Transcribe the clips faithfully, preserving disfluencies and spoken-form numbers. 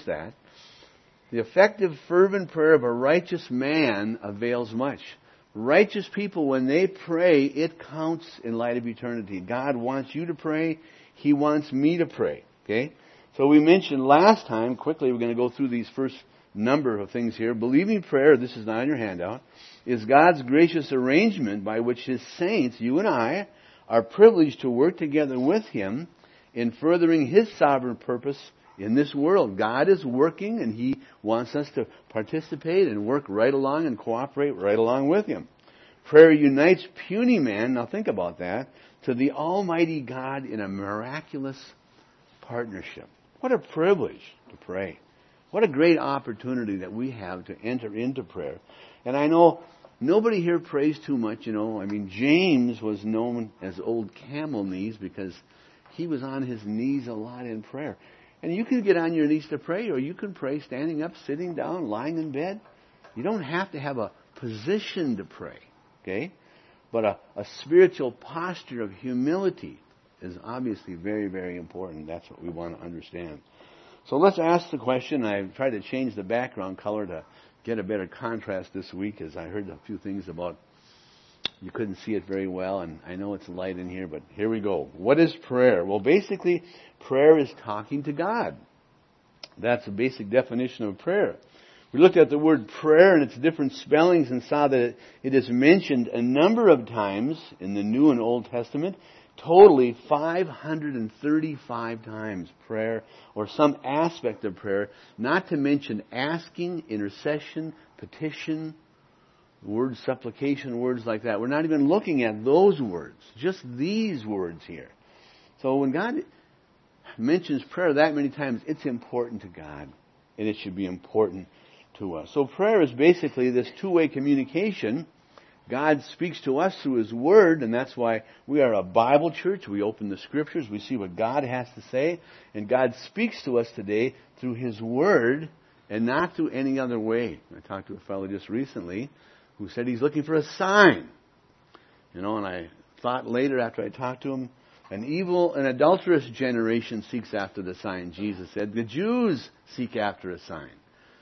that. The effective, fervent prayer of a righteous man avails much. Righteous people, when they pray, it counts in light of eternity. God wants you to pray. He wants me to pray. Okay? So we mentioned last time, quickly, we're going to go through these first number of things here. Believing prayer, this is not on your handout, is God's gracious arrangement by which His saints, you and I, are privileged to work together with Him in furthering His sovereign purpose in this world. God is working, and He wants us to participate and work right along and cooperate right along with Him. Prayer unites puny man, now think about that, to the Almighty God in a miraculous partnership. What a privilege to pray. What a great opportunity that we have to enter into prayer. And I know nobody here prays too much, you know. I mean, James was known as Old Camel Knees because he was on his knees a lot in prayer. And you can get on your knees to pray, or you can pray standing up, sitting down, lying in bed. You don't have to have a position to pray, okay? But a, a spiritual posture of humility is obviously very, very important. That's what we want to understand. So let's ask the question. I've tried to change the background color to get a better contrast this week, as I heard a few things about you couldn't see it very well, and I know it's light in here, but here we go. What is prayer? Well, basically, prayer is talking to God. That's the basic definition of prayer. We looked at the word prayer and its different spellings and saw that it, it is mentioned a number of times in the New and Old Testament. Totally five hundred thirty-five times prayer, or some aspect of prayer, not to mention asking, intercession, petition, words, supplication, words like that. We're not even looking at those words, just these words here. So when God mentions prayer that many times, it's important to God, and it should be important to us. So prayer is basically this two-way communication. God speaks to us through His Word, and that's why we are a Bible church. We open the Scriptures, we see what God has to say, and God speaks to us today through His Word and not through any other way. I talked to a fellow just recently who said he's looking for a sign. You know, and I thought later after I talked to him, an evil and adulterous generation seeks after the sign. Jesus said, the Jews seek after a sign.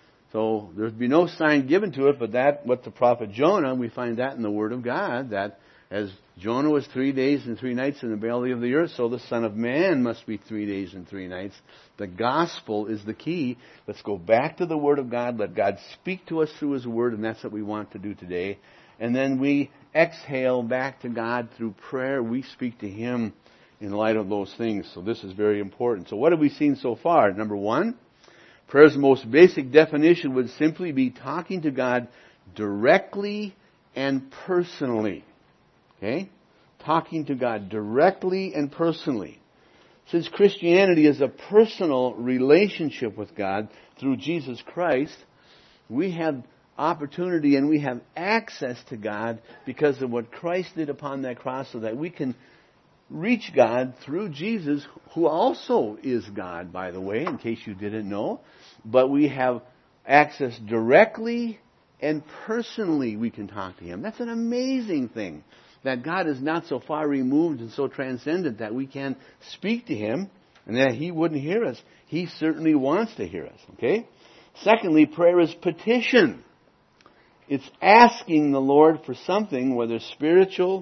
So there'd be no sign given to it, but that, what the prophet Jonah, we find that in the Word of God, that as Jonah was three days and three nights in the belly of the earth, so the Son of Man must be three days and three nights. The gospel is the key. Let's go back to the Word of God. Let God speak to us through His Word, and that's what we want to do today. And then we exhale back to God through prayer. We speak to Him in light of those things. So this is very important. So what have we seen so far? Number one, prayer's most basic definition would simply be talking to God directly and personally. Okay? Talking to God directly and personally. Since Christianity is a personal relationship with God through Jesus Christ, we have opportunity and we have access to God because of what Christ did upon that cross, so that we can reach God through Jesus, who also is God, by the way, in case you didn't know. But we have access directly and personally we can talk to Him. That's an amazing thing, that God is not so far removed and so transcendent that we can speak to Him and that He wouldn't hear us. He certainly wants to hear us, okay? Secondly, prayer is petition. It's asking the Lord for something, whether spiritual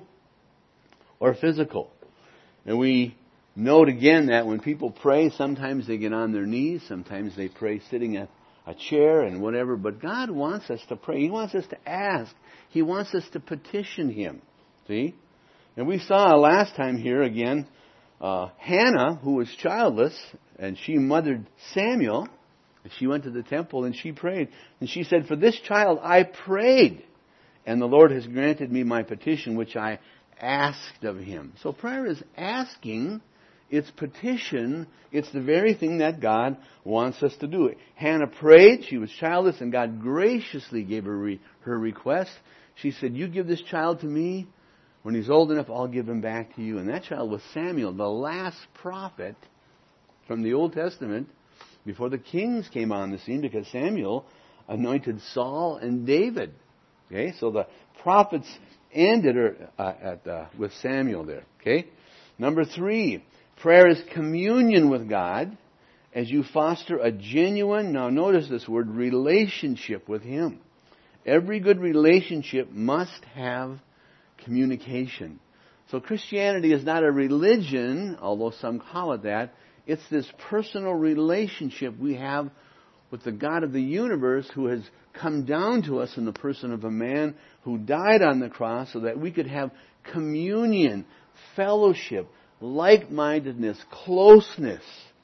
or physical. And we note again that when people pray, sometimes they get on their knees, sometimes they pray sitting at a chair and whatever, but God wants us to pray. He wants us to ask. He wants us to petition Him. See? And we saw last time here again, uh, Hannah, who was childless, and she mothered Samuel. She went to the temple and she prayed. And she said, for this child I prayed, and the Lord has granted me my petition, which I asked of Him. So prayer is asking. It's petition. It's the very thing that God wants us to do. Hannah prayed. She was childless, and God graciously gave her re- her request. She said, you give this child to me. When he's old enough, I'll give him back to you. And that child was Samuel, the last prophet from the Old Testament, before the kings came on the scene, because Samuel anointed Saul and David. Okay, so the prophets ended uh, at, uh, with Samuel there. Okay, number three, prayer is communion with God, as you foster a genuine, now notice this word, relationship with Him. Every good relationship must have communication. So Christianity is not a religion, although some call it that. It's this personal relationship we have with the God of the universe who has come down to us in the person of a man who died on the cross so that we could have communion, fellowship, like-mindedness, closeness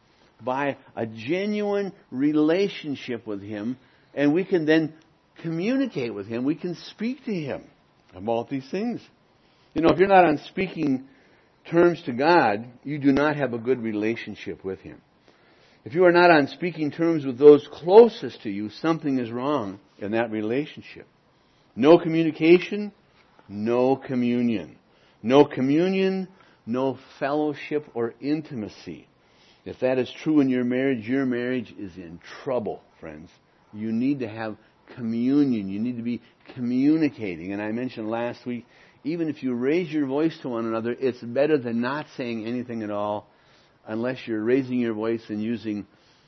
by a genuine relationship with Him, and we can then communicate with Him. We can speak to Him about these things. You know, if you're not on speaking terms to God, you do not have a good relationship with Him. If you are not on speaking terms with those closest to you, something is wrong in that relationship. No communication, no communion. No communion, no fellowship or intimacy. If that is true in your marriage, your marriage is in trouble, friends. You need to have communion. You need to be communicating. And I mentioned last week, even if you raise your voice to one another, it's better than not saying anything at all unless you're raising your voice and using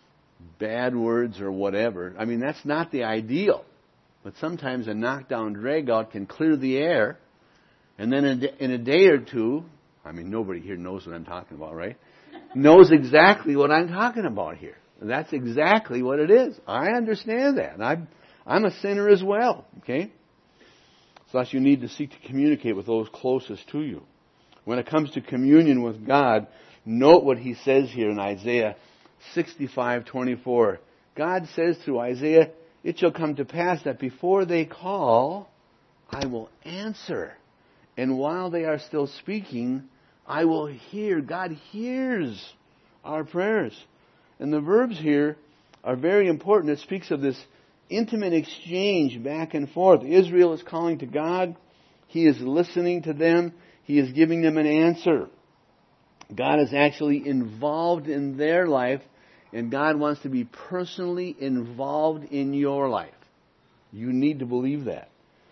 bad words or whatever. I mean, that's not the ideal. But sometimes a knockdown drag-out can clear the air, and then in a day or two, I mean, nobody here knows what I'm talking about, right? Knows exactly what I'm talking about here. That's exactly what it is. I understand that. I'm, I'm a sinner as well, okay? So thus you need to seek to communicate with those closest to you. When it comes to communion with God, note what He says here in Isaiah sixty-five twenty-four. God says through Isaiah, "It shall come to pass that before they call, I will answer. And while they are still speaking, I will hear." God hears our prayers. And the verbs here are very important. It speaks of this intimate exchange back and forth. Israel is calling to God. He is listening to them. He is giving them an answer. God is actually involved in their life, and God wants to be personally involved in your life. You need to believe that.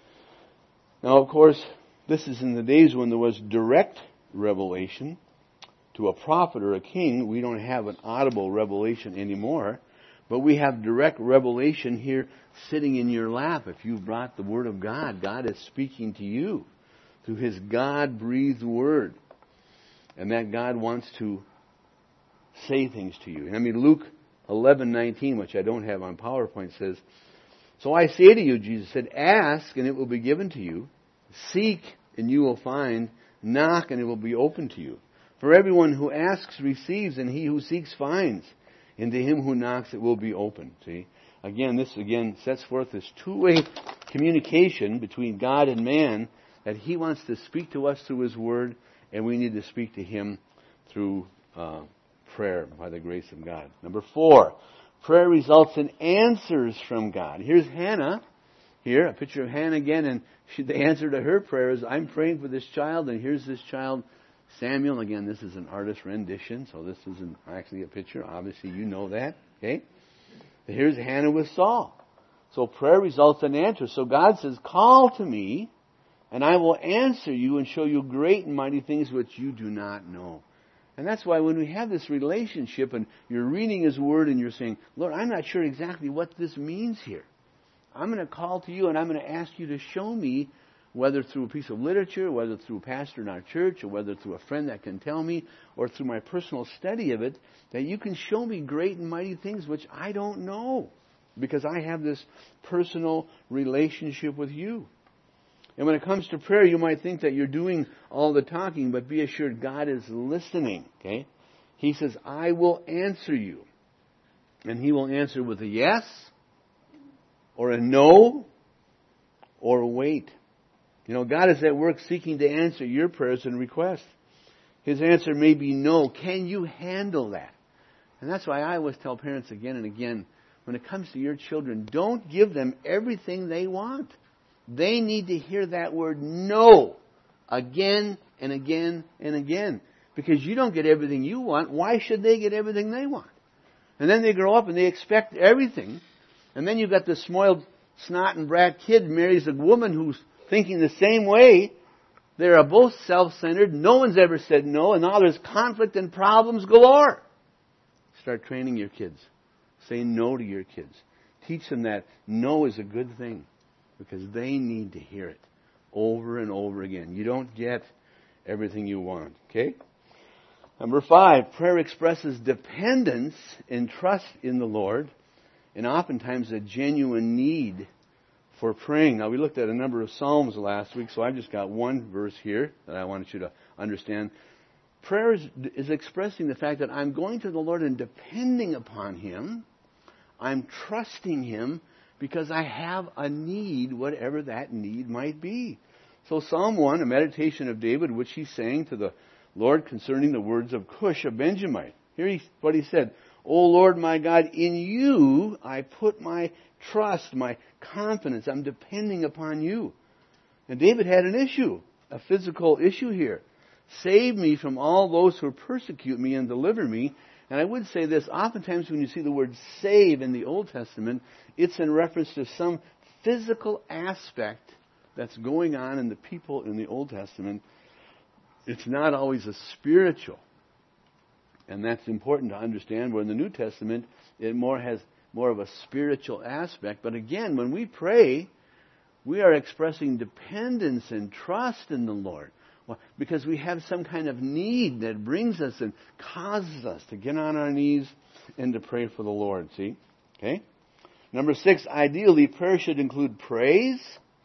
Now, of course, this is in the days when there was direct revelation to a prophet or a king. We don't have an audible revelation anymore, but we have direct revelation here sitting in your lap. If you've brought the Word of God, God is speaking to you through His God-breathed Word. And that God wants to say things to you. I mean, Luke eleven nineteen, which I don't have on PowerPoint, says, "So I say to you," Jesus said, "ask and it will be given to you. Seek and you will find. Knock and it will be opened to you. For everyone who asks receives, and he who seeks finds. And to him who knocks it will be opened." See? Again, this again sets forth this two-way communication between God and man, that He wants to speak to us through His Word, and we need to speak to Him through uh, prayer by the grace of God. Number four, prayer results in answers from God. Here's Hannah. Here, a picture of Hannah again, and she, the answer to her prayer is, "I'm praying for this child," and here's this child, Samuel. Again, this is an artist rendition, so this isn't actually a picture. Obviously, you know that. Okay? But here's Hannah with Saul. So prayer results in answers. So God says, "Call to me, and I will answer you and show you great and mighty things which you do not know." And that's why when we have this relationship and you're reading His Word and you're saying, "Lord, I'm not sure exactly what this means here. I'm going to call to you and I'm going to ask you to show me, whether through a piece of literature, whether through a pastor in our church, or whether through a friend that can tell me, or through my personal study of it, that you can show me great and mighty things which I don't know, because I have this personal relationship with you." And when it comes to prayer, you might think that you're doing all the talking, but be assured God is listening. Okay? He says, "I will answer you." And He will answer with a yes, or a no, or a wait. You know, God is at work seeking to answer your prayers and requests. His answer may be no. Can you handle that? And that's why I always tell parents again and again, when it comes to your children, don't give them everything they want. They need to hear that word no again and again and again. Because you don't get everything you want. Why should they get everything they want? And then they grow up and they expect everything. And then you've got the spoiled snot and brat kid marries a woman who's thinking the same way. They are both self-centered. No one's ever said no. And now there's conflict and problems galore. Start training your kids. Say no to your kids. Teach them that no is a good thing because they need to hear it over and over again. You don't get everything you want. Okay? Number five, prayer expresses dependence and trust in the Lord, and oftentimes a genuine need for praying. Now, we looked at a number of Psalms last week, so I've just got one verse here that I wanted you to understand. Prayer is, is expressing the fact that I'm going to the Lord and depending upon Him. I'm trusting Him because I have a need, whatever that need might be. So Psalm one, a meditation of David, which he sang to the Lord concerning the words of Cush, a Benjamite. Here he, what he said, O Lord my God, in you I put my trust, my confidence. I'm depending upon you. And David had an issue, a physical issue here. Save me from all those who persecute me and deliver me. And I would say this, oftentimes when you see the word save in the Old Testament, it's in reference to some physical aspect that's going on in the people in the Old Testament. It's not always a spiritual. And that's important to understand. Where in the New Testament, it more has more of a spiritual aspect. But again, when we pray, we are expressing dependence and trust in the Lord. Well, because we have some kind of need that brings us and causes us to get on our knees and to pray for the Lord. See? Okay? Number six, ideally, prayer should include praise,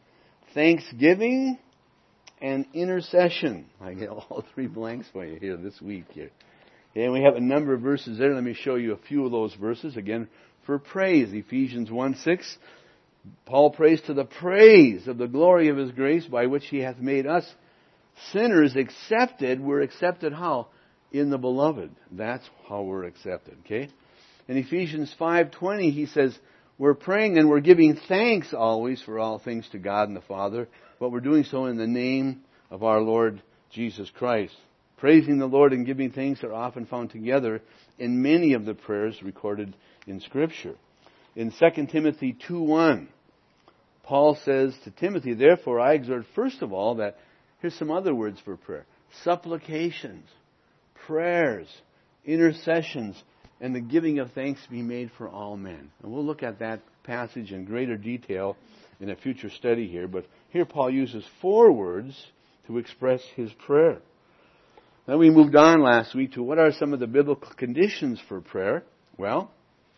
thanksgiving, and intercession. I get all three blanks for you here this week here. Okay, and we have a number of verses there. Let me show you a few of those verses. Again, for praise, Ephesians one six. Paul prays to the praise of the glory of His grace by which He hath made us sinners accepted. We're accepted how? In the beloved. That's how we're accepted. Okay? In Ephesians five twenty, he says, we're praying and we're giving thanks always for all things to God and the Father, but we're doing so in the name of our Lord Jesus Christ. Praising the Lord and giving thanks are often found together in many of the prayers recorded in Scripture. In Second Timothy two one, Paul says to Timothy, therefore I exhort first of all that, here's some other words for prayer, supplications, prayers, intercessions, and the giving of thanks be made for all men. And we'll look at that passage in greater detail in a future study here. But here Paul uses four words to express his prayer. Then we moved on last week to what are some of the biblical conditions for prayer. Well,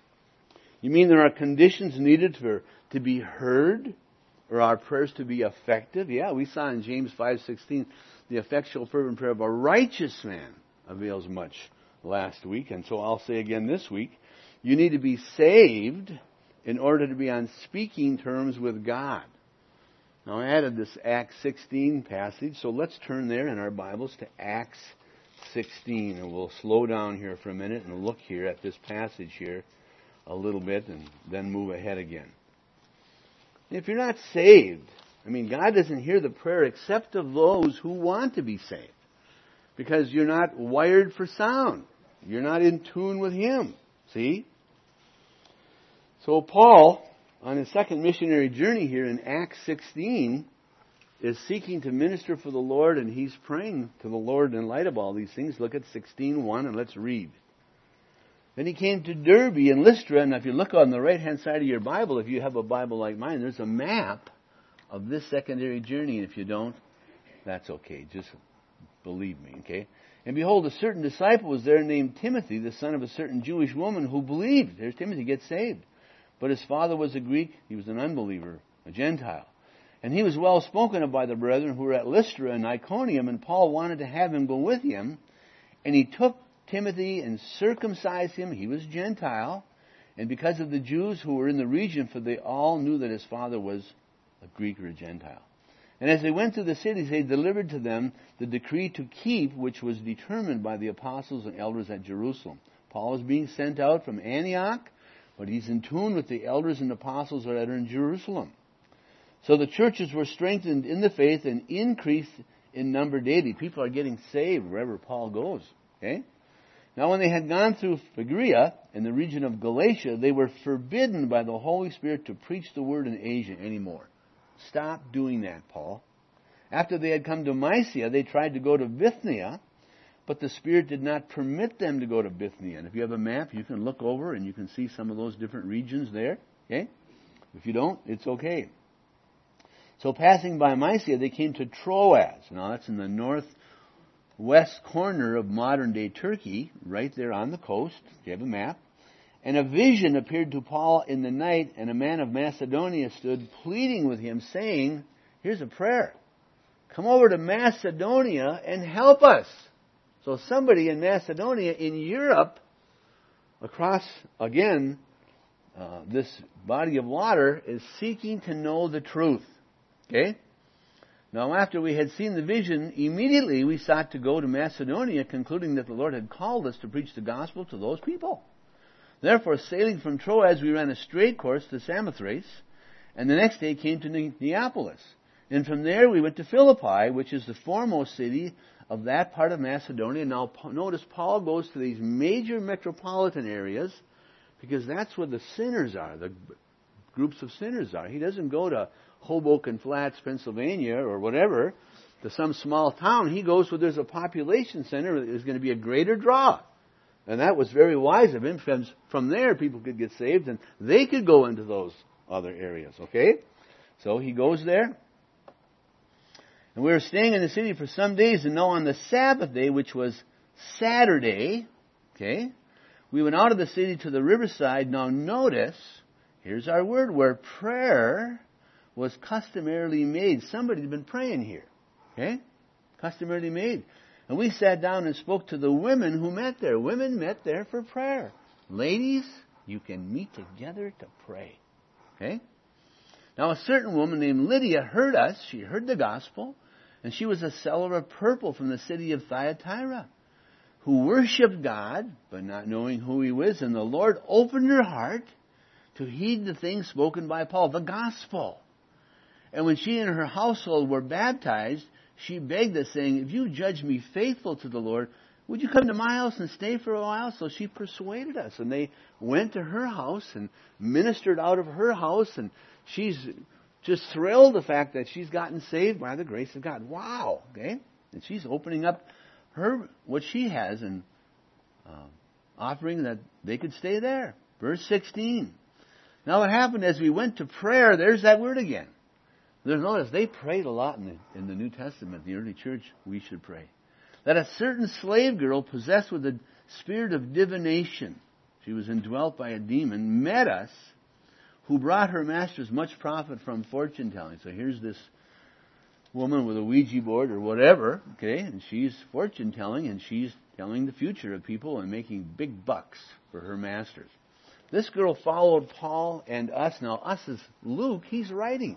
you mean there are conditions needed for to be heard or our prayers to be effective? Yeah, we saw in James five sixteen, the effectual fervent prayer of a righteous man avails much last week. And so I'll say again this week, you need to be saved in order to be on speaking terms with God. Now I added this Acts sixteen passage, so let's turn there in our Bibles to Acts sixteen. And we'll slow down here for a minute and look here at this passage here a little bit and then move ahead again. If you're not saved, I mean, God doesn't hear the prayer except of those who want to be saved. Because you're not wired for sound. You're not in tune with Him. See? So Paul, on his second missionary journey here in Acts sixteen, is seeking to minister for the Lord, and he's praying to the Lord in light of all these things. Look at sixteen one, and let's read. Then he came to Derbe and Lystra, and if you look on the right-hand side of your Bible, if you have a Bible like mine, there's a map of this secondary journey, and if you don't, that's okay. Just believe me, okay? And behold, a certain disciple was there named Timothy, the son of a certain Jewish woman who believed. There's Timothy, gets saved. But his father was a Greek. He was an unbeliever, a Gentile. And he was well spoken of by the brethren who were at Lystra and Iconium, and Paul wanted to have him go with him. And he took Timothy and circumcised him. He was Gentile. And because of the Jews who were in the region, for they all knew that his father was a Greek or a Gentile. And as they went through the cities, they delivered to them the decree to keep, which was determined by the apostles and elders at Jerusalem. Paul is being sent out from Antioch, but he's in tune with the elders and apostles that are in Jerusalem. So the churches were strengthened in the faith and increased in number daily. People are getting saved wherever Paul goes. Okay? Now when they had gone through Phrygia and the region of Galatia, they were forbidden by the Holy Spirit to preach the word in Asia anymore. Stop doing that, Paul. After they had come to Mysia, they tried to go to Bithynia, but the Spirit did not permit them to go to Bithynia. And if you have a map, you can look over and you can see some of those different regions there. Okay? If you don't, it's okay. So passing by Mysia, they came to Troas. Now that's in the northwest corner of modern-day Turkey, right there on the coast. If you have a map. And a vision appeared to Paul in the night, and a man of Macedonia stood pleading with him, saying, here's a prayer. Come over to Macedonia and help us. So somebody in Macedonia, in Europe, across, again, uh, this body of water, is seeking to know the truth. Okay? Now after we had seen the vision, immediately we sought to go to Macedonia, concluding that the Lord had called us to preach the gospel to those people. Therefore, sailing from Troas, we ran a straight course to Samothrace, and the next day came to Ne- Neapolis. And from there we went to Philippi, which is the foremost city of that part of Macedonia. Now notice Paul goes to these major metropolitan areas because that's where the sinners are, the groups of sinners are. He doesn't go to Hoboken Flats, Pennsylvania, or whatever, to some small town. He goes where there's a population center that is going to be a greater draw. And that was very wise of him. From, from there, people could get saved, and they could go into those other areas. Okay? So he goes there. And we were staying in the city for some days, and now on the Sabbath day, which was Saturday, okay, we went out of the city to the riverside. Now notice, here's our word, where prayer was customarily made. Somebody had been praying here. Okay? Customarily made. And we sat down and spoke to the women who met there. Women met there for prayer. Ladies, you can meet together to pray. Okay? Now a certain woman named Lydia heard us. She heard the gospel. And she was a seller of purple from the city of Thyatira, who worshipped God, but not knowing who He was. And the Lord opened her heart to heed the things spoken by Paul, the gospel. And when she and her household were baptized, she begged us, saying, if you judge me faithful to the Lord, would you come to my house and stay for a while? So she persuaded us. And they went to her house and ministered out of her house. And she's just thrilled the fact that she's gotten saved by the grace of God. Wow. Okay? And she's opening up her what she has and uh, offering that they could stay there. Verse sixteen. Now what happened as we went to prayer, there's that word again. There's notice, they prayed a lot in the, in the New Testament, the early church, we should pray. That a certain slave girl possessed with the spirit of divination, she was indwelt by a demon, met us, who brought her masters much profit from fortune telling. So here's this woman with a Ouija board or whatever, okay, and she's fortune telling and she's telling the future of people and making big bucks for her masters. This girl followed Paul and us. Now us is Luke, he's writing.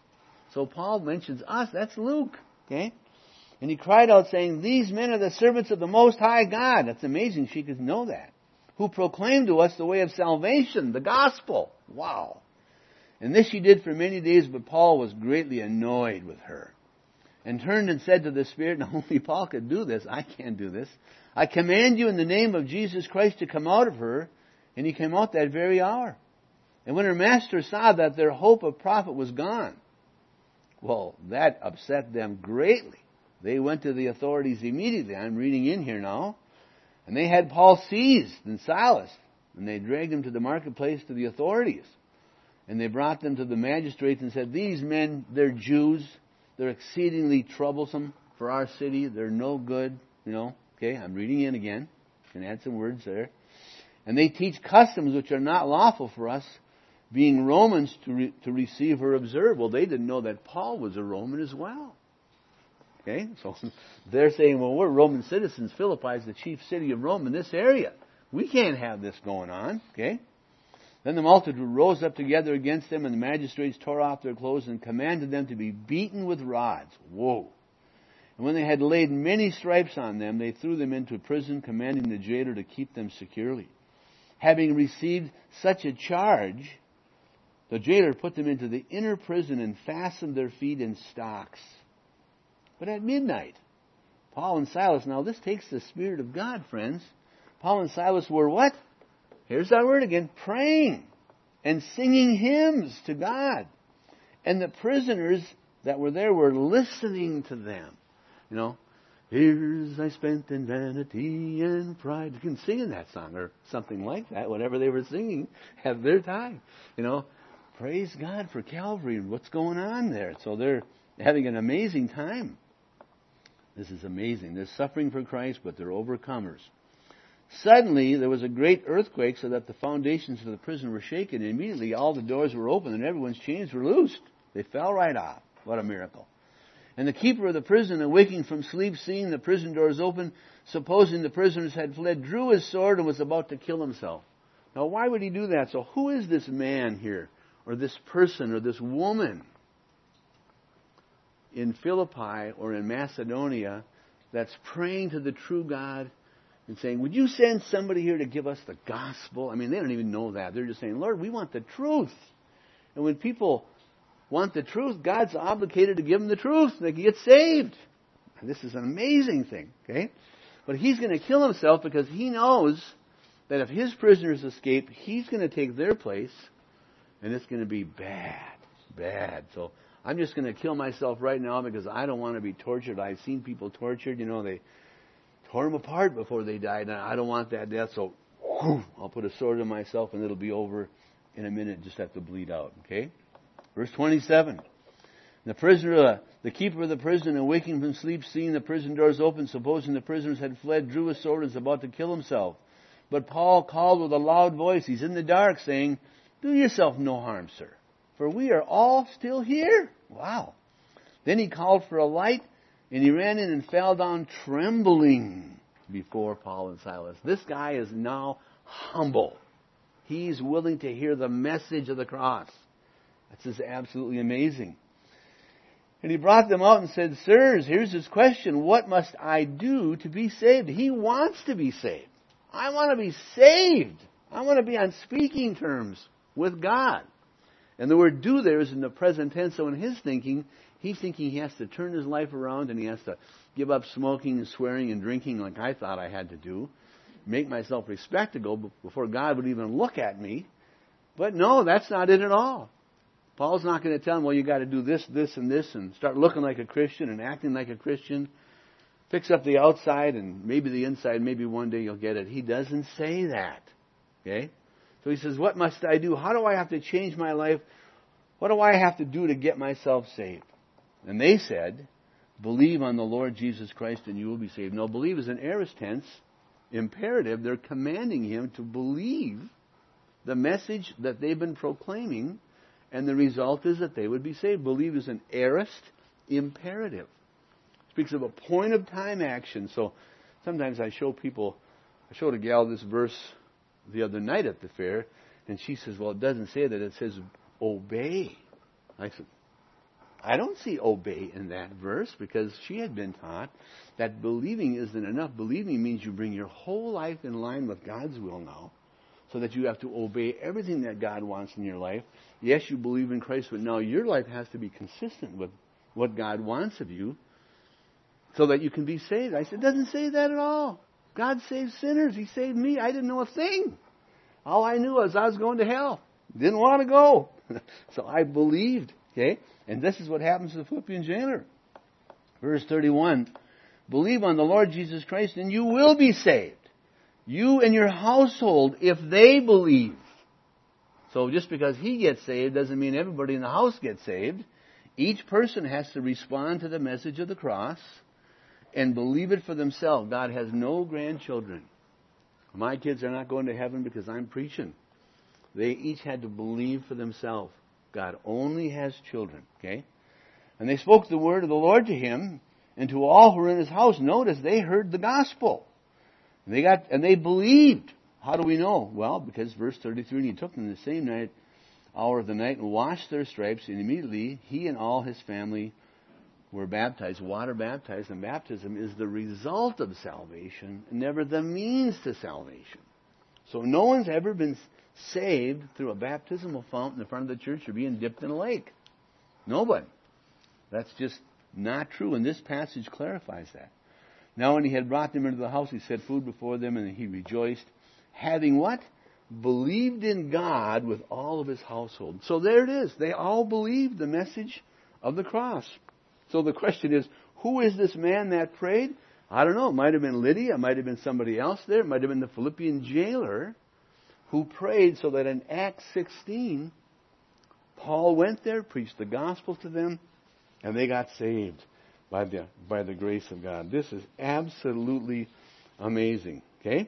So Paul mentions us, that's Luke, okay? And he cried out saying, these men are the servants of the Most High God. That's amazing she could know that. Who proclaimed to us the way of salvation, the gospel. Wow. And this she did for many days, but Paul was greatly annoyed with her. And turned and said to the Spirit, now only Paul could do this, I can't do this. I command you in the name of Jesus Christ to come out of her. And he came out that very hour. And when her master saw that their hope of profit was gone, well, that upset them greatly. They went to the authorities immediately. I'm reading in here now. And they had Paul seized and Silas. And they dragged him to the marketplace to the authorities. And they brought them to the magistrates and said, these men, they're Jews. They're exceedingly troublesome for our city. They're no good. You know, okay, I'm reading in again. Can add some words there. And they teach customs which are not lawful for us, being Romans, to re- to receive or observe. Well, they didn't know that Paul was a Roman as well. Okay, so they're saying, well, we're Roman citizens. Philippi is the chief city of Rome in this area. We can't have this going on. Okay. Then the multitude rose up together against them, and the magistrates tore off their clothes and commanded them to be beaten with rods. Whoa. And when they had laid many stripes on them, they threw them into prison, commanding the jailer to keep them securely. Having received such a charge, the jailer put them into the inner prison and fastened their feet in stocks. But at midnight, Paul and Silas, now this takes the Spirit of God, friends. Paul and Silas were what? Here's that word again, praying and singing hymns to God. And the prisoners that were there were listening to them. You know, Years I spent in vanity and pride. You can sing in that song or something like that. Whatever they were singing, have their time. You know, praise God for Calvary and what's going on there. So they're having an amazing time. This is amazing. They're suffering for Christ, but they're overcomers. Suddenly, there was a great earthquake so that the foundations of the prison were shaken. And immediately, all the doors were open and everyone's chains were loosed. They fell right off. What a miracle. And the keeper of the prison, awaking from sleep, seeing the prison doors open, supposing the prisoners had fled, drew his sword and was about to kill himself. Now, why would he do that? So who is this man here, or this person, or this woman in Philippi or in Macedonia that's praying to the true God and saying, would you send somebody here to give us the gospel? I mean, they don't even know that. They're just saying, Lord, we want the truth. And when people want the truth, God's obligated to give them the truth. They can get saved. And this is an amazing thing, okay? But he's going to kill himself because he knows that if his prisoners escape, he's going to take their place, and it's going to be bad, bad. So I'm just going to kill myself right now because I don't want to be tortured. I've seen people tortured. You know, they tore them apart before they died, and I don't want that death. So whew, I'll put a sword in myself, and it'll be over in a minute. Just have to bleed out, okay? Verse twenty-seven. The prisoner, uh, the keeper of the prison, awaking from sleep, seeing the prison doors open, supposing the prisoners had fled, drew his sword and was about to kill himself. But Paul called with a loud voice, he's in the dark, saying, do yourself no harm, sir, for we are all still here. Wow. Then he called for a light, and he ran in and fell down trembling before Paul and Silas. This guy is now humble. He's willing to hear the message of the cross. This is absolutely amazing. And he brought them out and said, sirs, here's his question. What must I do to be saved? He wants to be saved. I want to be saved. I want to be on speaking terms with God. And the word do there is in the present tense. So in his thinking, he's thinking he has to turn his life around and he has to give up smoking and swearing and drinking like I thought I had to do. Make myself respectable before God would even look at me. But no, that's not it at all. Paul's not going to tell him, well, you got to do this, this, and this, and start looking like a Christian and acting like a Christian. Fix up the outside and maybe the inside, maybe one day you'll get it. He doesn't say that. Okay? So he says, what must I do? How do I have to change my life? What do I have to do to get myself saved? And they said, believe on the Lord Jesus Christ and you will be saved. No, believe is an aorist tense, imperative. They're commanding him to believe the message that they've been proclaiming. And the result is that they would be saved. Believe is an aorist imperative. It speaks of a point of time action. So sometimes I show people, I showed a gal this verse the other night at the fair, and she says, well, it doesn't say that. It says obey. I said, I don't see obey in that verse because she had been taught that believing isn't enough. Believing means you bring your whole life in line with God's will now. So that you have to obey everything that God wants in your life. Yes, you believe in Christ, but now your life has to be consistent with what God wants of you so that you can be saved. I said, it doesn't say that at all. God saves sinners. He saved me. I didn't know a thing. All I knew was I was going to hell. Didn't want to go. So I believed. Okay? And this is what happens to the Philippian jailer. Verse thirty-one. Believe on the Lord Jesus Christ and you will be saved. You and your household, if they believe. So just because he gets saved doesn't mean everybody in the house gets saved. Each person has to respond to the message of the cross and believe it for themselves. God has no grandchildren. My kids are not going to heaven because I'm preaching. They each had to believe for themselves. God only has children, okay? And they spoke the word of the Lord to him and to all who were in his house. Notice they heard the gospel. And they got and they believed. How do we know? Well, because verse thirty-three, and he took them the same night, hour of the night, and washed their stripes, and immediately he and all his family were baptized, water baptized, and baptism is the result of salvation, never the means to salvation. So no one's ever been saved through a baptismal fountain in front of the church or being dipped in a lake. Nobody. That's just not true, and this passage clarifies that. Now when he had brought them into the house, he set food before them, and he rejoiced, having what? Believed in God with all of his household. So there it is. They all believed the message of the cross. So the question is, who is this man that prayed? I don't know. It might have been Lydia. It might have been somebody else there. It might have been the Philippian jailer who prayed so that in Acts sixteen, Paul went there, preached the gospel to them, and they got saved by the, by the grace of God. This is absolutely amazing. Okay?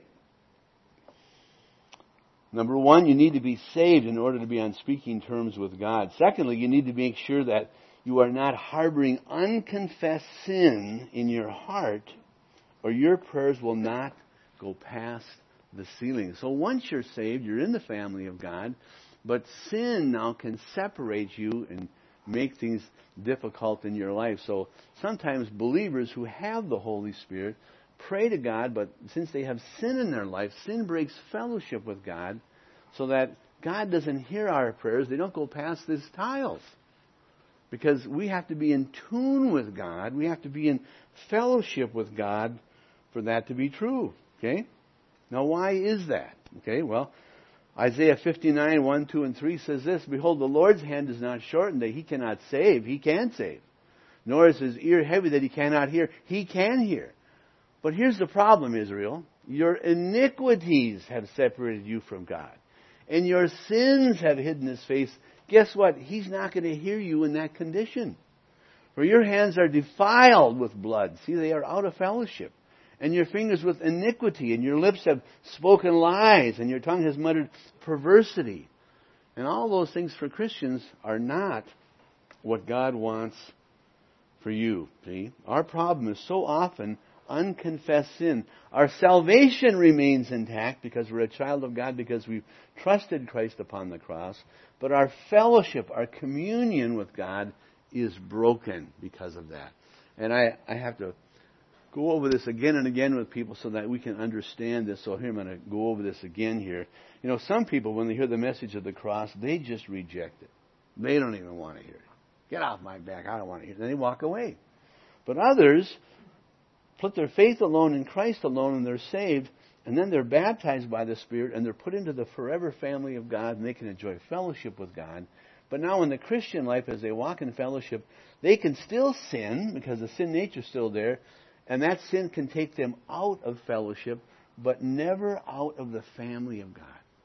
Number one, you need to be saved in order to be on speaking terms with God. Secondly, you need to make sure that you are not harboring unconfessed sin in your heart, or your prayers will not go past the ceiling. So once you're saved, you're in the family of God, but sin now can separate you and make things difficult in your life. So sometimes believers who have the Holy Spirit pray to God, but since they have sin in their life, sin breaks fellowship with God so that God doesn't hear our prayers. They don't go past these tiles. Because we have to be in tune with God. We have to be in fellowship with God for that to be true. Okay? Now, why is that? Okay, well, Isaiah fifty-nine, one, two, and three says this, Behold, the Lord's hand is not shortened that He cannot save. He can save. Nor is His ear heavy that He cannot hear. He can hear. But here's the problem, Israel. Your iniquities have separated you from God. And your sins have hidden His face. Guess what? He's not going to hear you in that condition. For your hands are defiled with blood. See, they are out of fellowship. And your fingers with iniquity. And your lips have spoken lies. And your tongue has muttered perversity. And all those things for Christians are not what God wants for you. See? Our problem is so often unconfessed sin. Our salvation remains intact because we're a child of God, because we've trusted Christ upon the cross. But our fellowship, our communion with God is broken because of that. And I, I have to go over this again and again with people so that we can understand this. So here I'm going to go over this again here. You know, some people, when they hear the message of the cross, they just reject it. They don't even want to hear it. Get off my back. I don't want to hear it. Then they walk away. But others put their faith alone in Christ alone, and they're saved, and then they're baptized by the Spirit, and they're put into the forever family of God, and they can enjoy fellowship with God. But now in the Christian life, as they walk in fellowship, they can still sin, because the sin nature is still there, and that sin can take them out of fellowship, but never out of the family of God.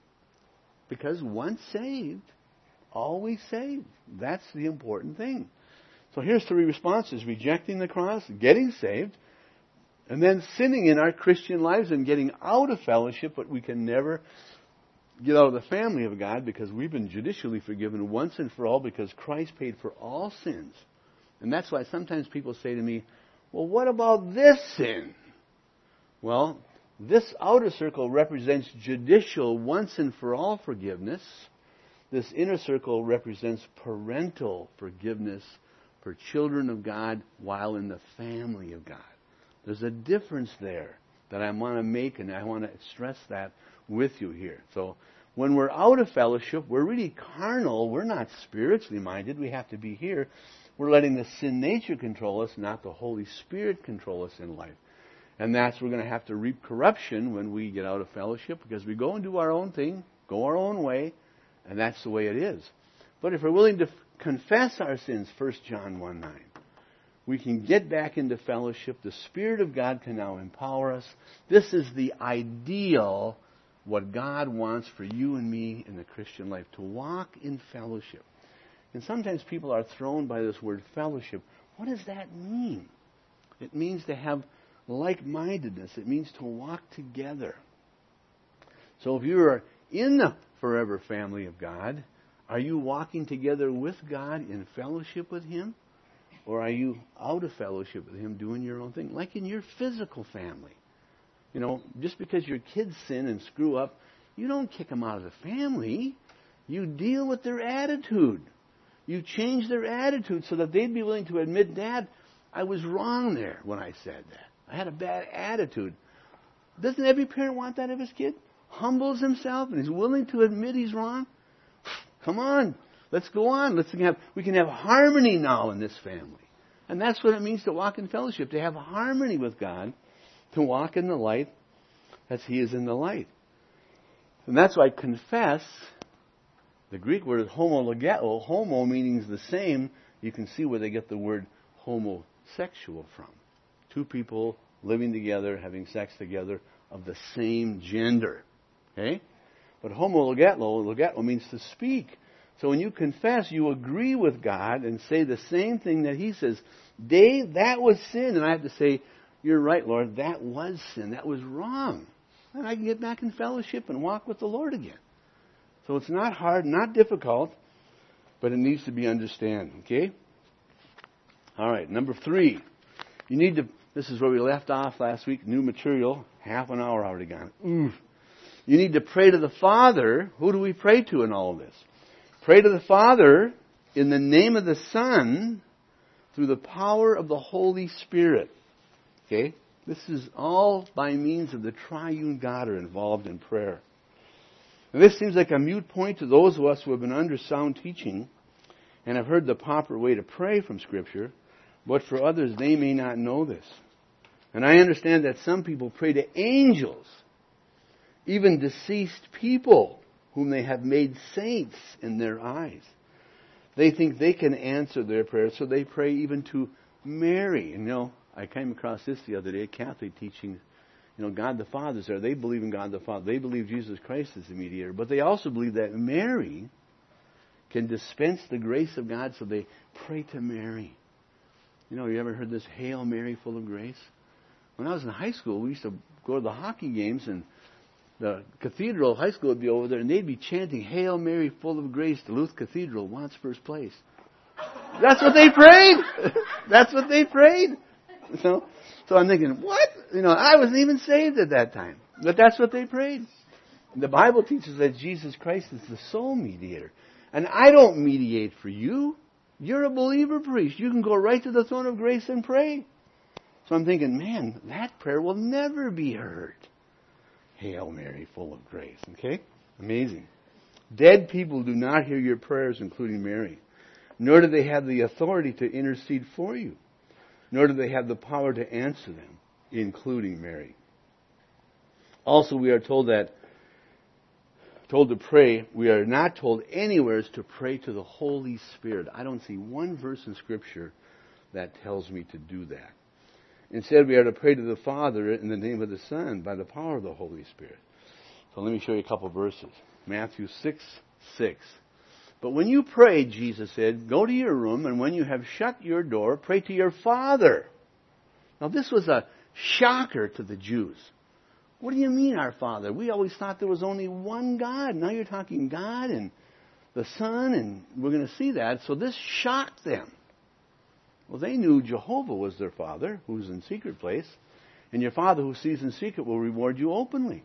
Because once saved, always saved. That's the important thing. So here's three responses: rejecting the cross, getting saved, and then sinning in our Christian lives and getting out of fellowship, but we can never get out of the family of God because we've been judicially forgiven once and for all because Christ paid for all sins. And that's why sometimes people say to me, well, what about this sin? Well, this outer circle represents judicial once and for all forgiveness. This inner circle represents parental forgiveness for children of God while in the family of God. There's a difference there that I want to make, and I want to stress that with you here. So when we're out of fellowship, we're really carnal. We're not spiritually minded. We have to be here. We're letting the sin nature control us, not the Holy Spirit control us in life. And that's, we're going to have to reap corruption when we get out of fellowship, because we go and do our own thing, go our own way, and that's the way it is. But if we're willing to f- confess our sins, First John one nine, we can get back into fellowship. The Spirit of God can now empower us. This is the ideal, what God wants for you and me in the Christian life, to walk in fellowship. And sometimes people are thrown by this word fellowship. What does that mean? It means to have like-mindedness. It means to walk together. So if you are in the forever family of God, are you walking together with God in fellowship with Him? Or are you out of fellowship with Him doing your own thing? Like in your physical family. You know, just because your kids sin and screw up, you don't kick them out of the family. You deal with their attitude. You change their attitude so that they'd be willing to admit, Dad, I was wrong there when I said that. I had a bad attitude. Doesn't every parent want that of his kid? Humbles himself and is willing to admit he's wrong? Come on. Let's go on. Let's have, we can have harmony now in this family. And that's what it means to walk in fellowship, to have harmony with God, to walk in the light as He is in the light. And that's why confess, the Greek word is homologeo, homo meaning the same. You can see where they get the word homosexual from. Two people living together, having sex together of the same gender. Okay? But homologeo, logeo means to speak. So when you confess, you agree with God and say the same thing that He says. Dave, that was sin. And I have to say, you're right, Lord, that was sin. That was wrong. And I can get back in fellowship and walk with the Lord again. So it's not hard, not difficult, but it needs to be understood. Okay? All right, number three. You need to, this is where we left off last week, new material, half an hour already gone. Oof. You need to pray to the Father. Who do we pray to in all of this? Pray to the Father in the name of the Son through the power of the Holy Spirit. Okay? This is all by means of the triune God are involved in prayer. And this seems like a mute point to those of us who have been under sound teaching and have heard the proper way to pray from Scripture, but for others, they may not know this. And I understand that some people pray to angels, even deceased people whom they have made saints in their eyes. They think they can answer their prayers, so they pray even to Mary. And you know, I came across this the other day, Catholic teaching, you know, God the Father's there. They believe in God the Father. They believe Jesus Christ is the mediator. But they also believe that Mary can dispense the grace of God, so they pray to Mary. You know, you ever heard this, Hail Mary, full of grace? When I was in high school, we used to go to the hockey games, and the cathedral of high school would be over there, and they'd be chanting, Hail Mary, full of grace, Duluth Cathedral wants first place. That's what they prayed. That's what they prayed. So, so I'm thinking, what? You know, I wasn't even saved at that time. But that's what they prayed. The Bible teaches that Jesus Christ is the sole mediator. And I don't mediate for you. You're a believer priest. You can go right to the throne of grace and pray. So I'm thinking, man, that prayer will never be heard. Hail Mary, full of grace. Okay? Amazing. Dead people do not hear your prayers, including Mary. Nor do they have the authority to intercede for you. Nor do they have the power to answer them, including Mary. Also, we are told that, told to pray, we are not told anywhere to pray to the Holy Spirit. I don't see one verse in Scripture that tells me to do that. Instead, we are to pray to the Father in the name of the Son by the power of the Holy Spirit. So let me show you a couple verses. Matthew six six. But when you pray, Jesus said, go to your room, and when you have shut your door, pray to your Father. Now this was a shocker to the Jews. What do you mean, our Father? We always thought there was only one God. Now you're talking God and the Son, and we're going to see that. So this shocked them. Well, they knew Jehovah was their Father, who's in secret place, and your Father who sees in secret will reward you openly.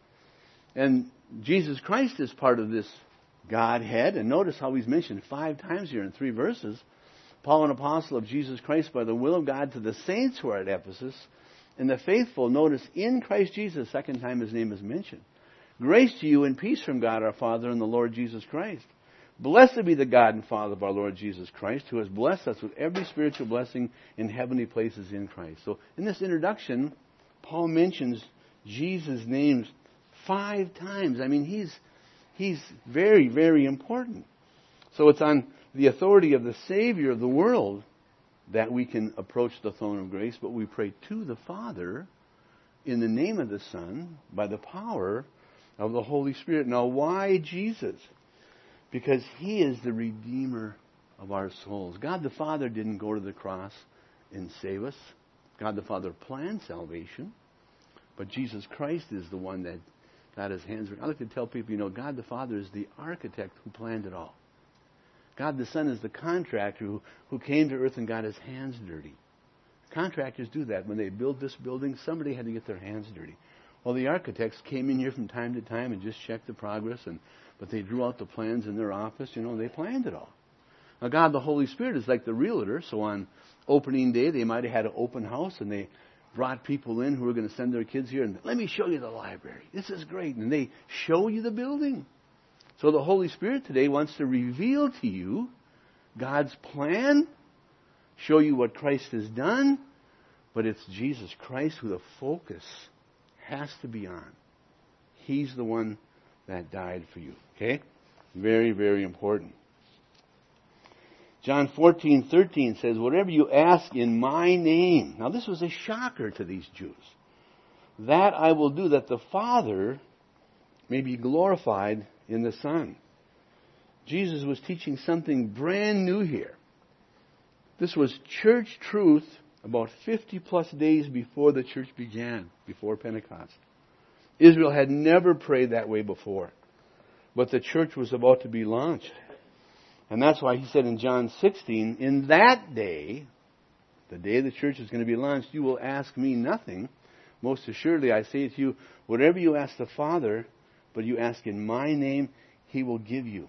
And Jesus Christ is part of this Godhead, and notice how He's mentioned five times here in three verses. Paul, an apostle of Jesus Christ by the will of God, to the saints who are at Ephesus, and the faithful, notice, in Christ Jesus, second time His name is mentioned. Grace to you and peace from God our Father and the Lord Jesus Christ. Blessed be the God and Father of our Lord Jesus Christ, who has blessed us with every spiritual blessing in heavenly places in Christ. So in this introduction, Paul mentions Jesus' names five times. I mean, he's he's very, very important. So it's on the authority of the Savior of the world that we can approach the throne of grace, but we pray to the Father in the name of the Son by the power of the Holy Spirit. Now, why Jesus? Because He is the Redeemer of our souls. God the Father didn't go to the cross and save us. God the Father planned salvation. But Jesus Christ is the one that got His hands. I like to tell people, you know, God the Father is the architect who planned it all. God the Son is the contractor who, who came to earth and got His hands dirty. Contractors do that. When they build this building, somebody had to get their hands dirty. Well, the architects came in here from time to time and just checked the progress, and but they drew out the plans in their office. You know, they planned it all. Now, God the Holy Spirit is like the realtor. So on opening day, they might have had an open house, and they brought people in who were going to send their kids here. And let me show you the library. This is great. And they show you the building. So the Holy Spirit today wants to reveal to you God's plan, show you what Christ has done, but it's Jesus Christ who the focus has to be on. He's the one that died for you. Okay? Very, very important. John fourteen thirteen says, whatever you ask in my name. Now this was a shocker to these Jews. That I will do, that the Father may be glorified in the Son. Jesus was teaching something brand new here. This was church truth about fifty plus days before the church began, before Pentecost. Israel had never prayed that way before. But the church was about to be launched. And that's why he said in John sixteen, in that day, the day the church is going to be launched, you will ask me nothing. Most assuredly, I say to you, whatever you ask the Father, but you ask in my name, he will give you.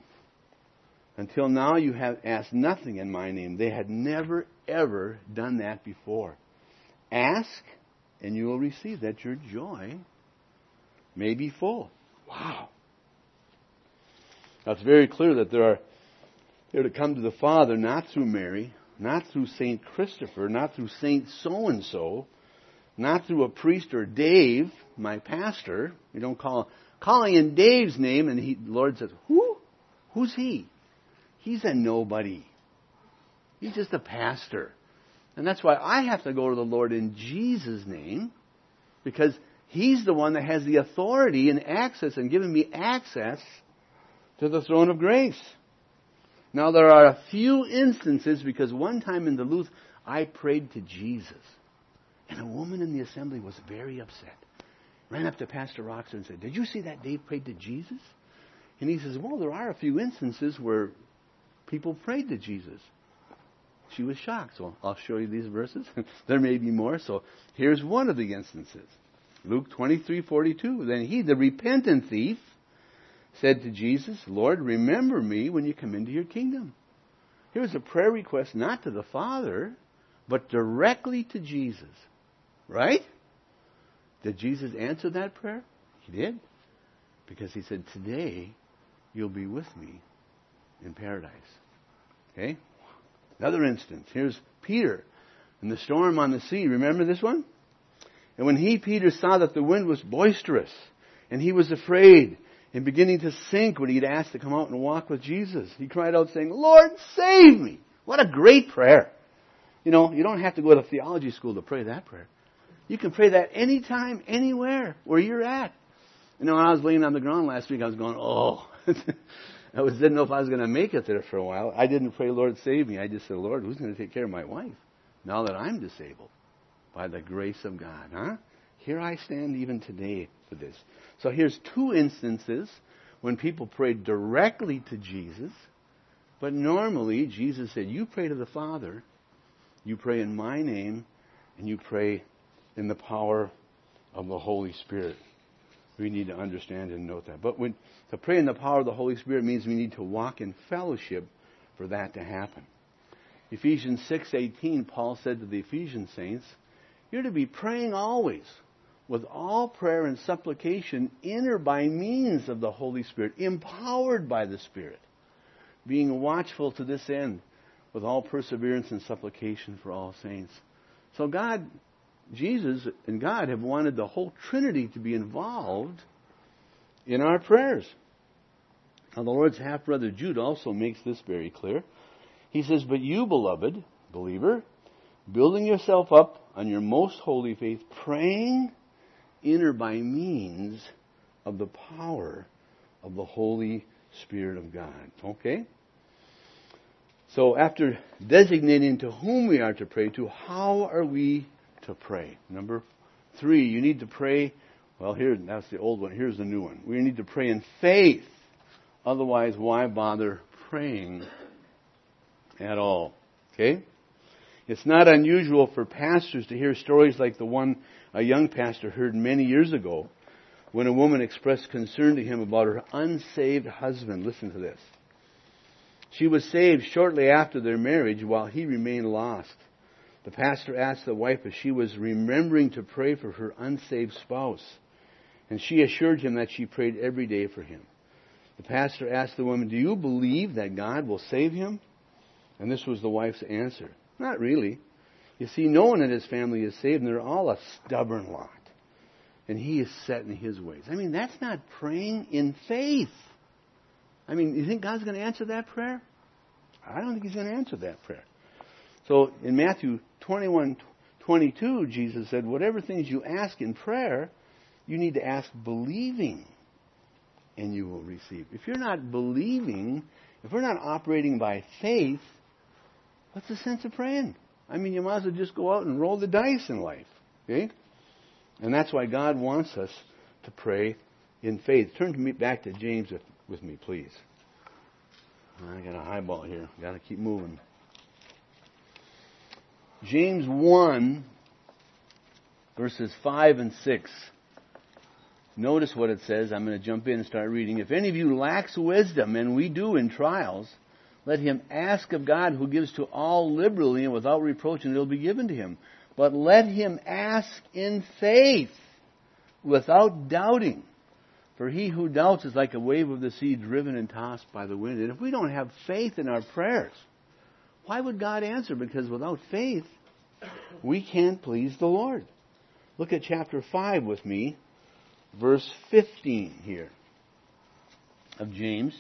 Until now, you have asked nothing in my name. They had never, ever done that before. Ask, and you will receive, that your joy may be full. Wow. Now, it's very clear that there are they're to come to the Father not through Mary, not through Saint Christopher, not through Saint so-and-so, not through a priest or Dave, my pastor. You don't call calling in Dave's name, and he, the Lord says, who? Who's he? He's a nobody. He's just a pastor. And that's why I have to go to the Lord in Jesus' name, because he's the one that has the authority and access and given me access to the throne of grace. Now, there are a few instances, because one time in Duluth, I prayed to Jesus. And a woman in the assembly was very upset. Ran up to Pastor Roxer and said, did you see that Dave prayed to Jesus? And he says, well, there are a few instances where people prayed to Jesus. She was shocked. So I'll show you these verses. There may be more. So here's one of the instances. Luke twenty-three forty-two. Then he, the repentant thief, said to Jesus, Lord, remember me when you come into your kingdom. Here's a prayer request not to the Father, but directly to Jesus. Right? Did Jesus answer that prayer? He did. Because he said, today you'll be with me in paradise. Okay? Another instance. Here's Peter in the storm on the sea. Remember this one? And when he, Peter, saw that the wind was boisterous, and he was afraid, and beginning to sink when he'd asked to come out and walk with Jesus, he cried out saying, Lord, save me! What a great prayer. You know, you don't have to go to theology school to pray that prayer. You can pray that anytime, anywhere, where you're at. You know, when I was laying on the ground last week, I was going, oh. I was, didn't know if I was going to make it there for a while. I didn't pray, Lord, save me. I just said, Lord, who's going to take care of my wife now that I'm disabled? By the grace of God, huh? Here I stand even today for this. So here's two instances when people prayed directly to Jesus. But normally, Jesus said, you pray to the Father, you pray in my name, and you pray in the power of the Holy Spirit. We need to understand and note that. But when to pray in the power of the Holy Spirit means we need to walk in fellowship for that to happen. Ephesians six eighteen, Paul said to the Ephesian saints, you're to be praying always with all prayer and supplication in or by means of the Holy Spirit, empowered by the Spirit, being watchful to this end with all perseverance and supplication for all saints. So God, Jesus and God have wanted the whole Trinity to be involved in our prayers. Now the Lord's half-brother Jude also makes this very clear. He says, but you, beloved believer, building yourself up on your most holy faith, praying in or by means of the power of the Holy Spirit of God. Okay? So after designating to whom we are to pray to, how are we to pray? Number three, you need to pray. Well, here, that's the old one. Here's the new one. We need to pray in faith. Otherwise, why bother praying at all? Okay? It's not unusual for pastors to hear stories like the one a young pastor heard many years ago when a woman expressed concern to him about her unsaved husband. Listen to this. She was saved shortly after their marriage while he remained lost. The pastor asked the wife if she was remembering to pray for her unsaved spouse, and she assured him that she prayed every day for him. The pastor asked the woman, do you believe that God will save him? And this was the wife's answer. Not really. You see, no one in his family is saved, and they're all a stubborn lot. And he is set in his ways. I mean, that's not praying in faith. I mean, you think God's going to answer that prayer? I don't think he's going to answer that prayer. So in Matthew twenty-one twenty-two, Jesus said, whatever things you ask in prayer, you need to ask believing, and you will receive. If you're not believing, if we're not operating by faith, what's the sense of praying? I mean, you might as well just go out and roll the dice in life. Okay? And that's why God wants us to pray in faith. Turn to me back to James with, with me, please. I got a highball here. Got to keep moving. James one, verses five and six. Notice what it says. I'm going to jump in and start reading. If any of you lacks wisdom, and we do in trials, let him ask of God, who gives to all liberally and without reproach, and it will be given to him. But let him ask in faith, without doubting. For he who doubts is like a wave of the sea driven and tossed by the wind. And if we don't have faith in our prayers, why would God answer? Because without faith, we can't please the Lord. Look at chapter five with me, verse fifteen here of James.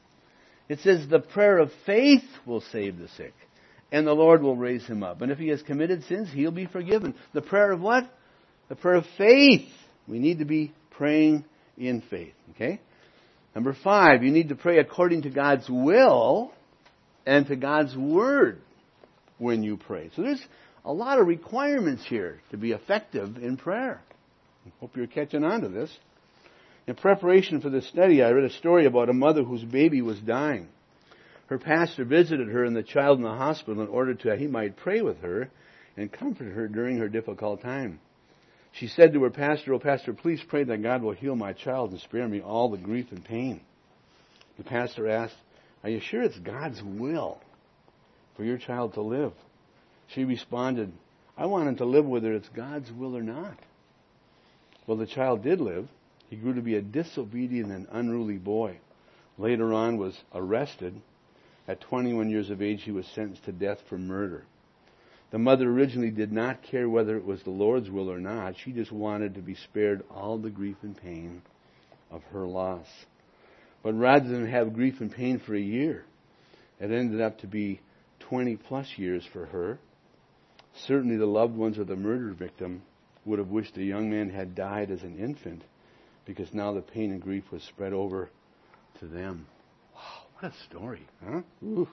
It says, the prayer of faith will save the sick, and the Lord will raise him up. And if he has committed sins, he'll be forgiven. The prayer of what? The prayer of faith. We need to be praying in faith. Okay? Number five, you need to pray according to God's will and to God's word when you pray. So there's a lot of requirements here to be effective in prayer. I hope you're catching on to this. In preparation for this study, I read a story about a mother whose baby was dying. Her pastor visited her and the child in the hospital in order that he might pray with her and comfort her during her difficult time. She said to her pastor, "Oh, Pastor, please pray that God will heal my child and spare me all the grief and pain." The pastor asked, "Are you sure it's God's will for your child to live?" She responded, "I want him to live whether it's God's will or not." Well, the child did live. He grew to be a disobedient and unruly boy. Later on was arrested. At twenty-one years of age, he was sentenced to death for murder. The mother originally did not care whether it was the Lord's will or not. She just wanted to be spared all the grief and pain of her loss. But rather than have grief and pain for a year, it ended up to be twenty plus years for her. Certainly the loved ones of the murder victim would have wished the young man had died as an infant, because now the pain and grief was spread over to them. Wow, what a story, huh? Ooh.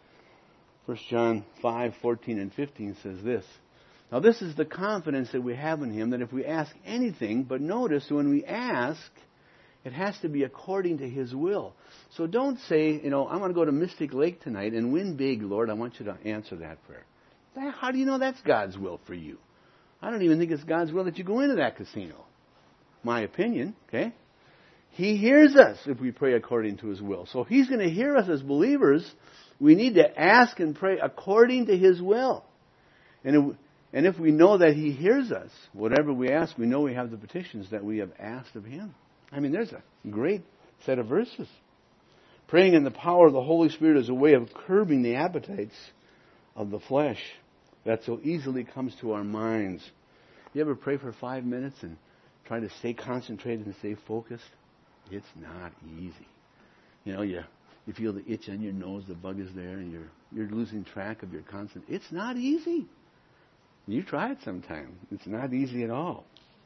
First John five, fourteen and fifteen says this. Now this is the confidence that we have in Him, that if we ask anything, but notice when we ask, it has to be according to His will. So don't say, you know, I'm going to go to Mystic Lake tonight and win big, Lord. I want you to answer that prayer. How do you know that's God's will for you? I don't even think it's God's will that you go into that casino. My opinion, okay? He hears us if we pray according to His will. So if He's going to hear us as believers, we need to ask and pray according to His will. And if, and if we know that He hears us, whatever we ask, we know we have the petitions that we have asked of Him. I mean, there's a great set of verses. Praying in the power of the Holy Spirit is a way of curbing the appetites of the flesh that so easily comes to our minds. You ever pray for five minutes and try to stay concentrated and stay focused? It's not easy. You know, you, you feel the itch on your nose, the bug is there, and you're you're losing track of your concentration. It's not easy. You try it sometime. It's not easy at all.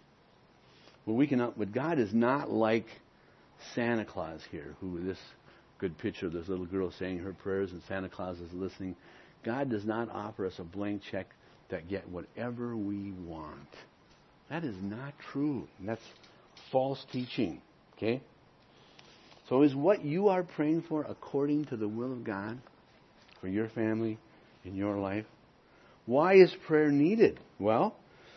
But we cannot. But God is not like Santa Claus here, who this good picture of this little girl saying her prayers and Santa Claus is listening. God does not offer us a blank check that get whatever we want. That is not true. And that's false teaching. Okay? So is what you are praying for according to the will of God for your family, in your life? Why is prayer needed? Well,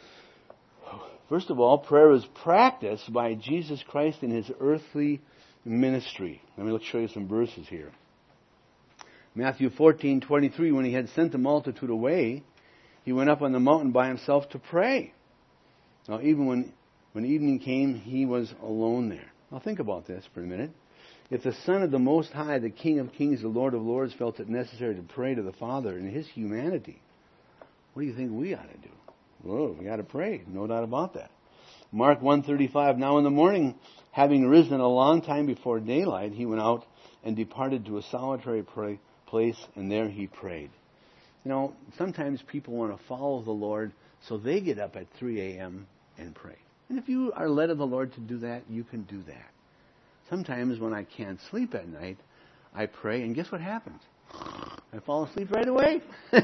first of all, prayer is practiced by Jesus Christ in His earthly ministry. Let me look, show you some verses here. Matthew fourteen twenty-three, when He had sent the multitude away, He went up on the mountain by Himself to pray. Now, even when, when evening came, He was alone there. Now, think about this for a minute. If the Son of the Most High, the King of Kings, the Lord of Lords, felt it necessary to pray to the Father in His humanity, what do you think we ought to do? Whoa, we ought to pray. No doubt about that. Mark one thirty-five, now in the morning, having risen a long time before daylight, He went out and departed to a solitary place place, and there he prayed. You know, sometimes people want to follow the Lord, so they get up at three a.m. and pray. And if you are led of the Lord to do that, you can do that. Sometimes when I can't sleep at night, I pray, and guess what happens? I fall asleep right away.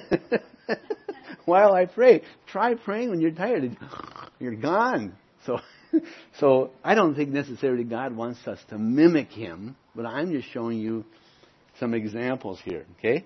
While I pray. Try praying when you're tired. You're gone. So, so I don't think necessarily God wants us to mimic Him, but I'm just showing you some examples here, okay?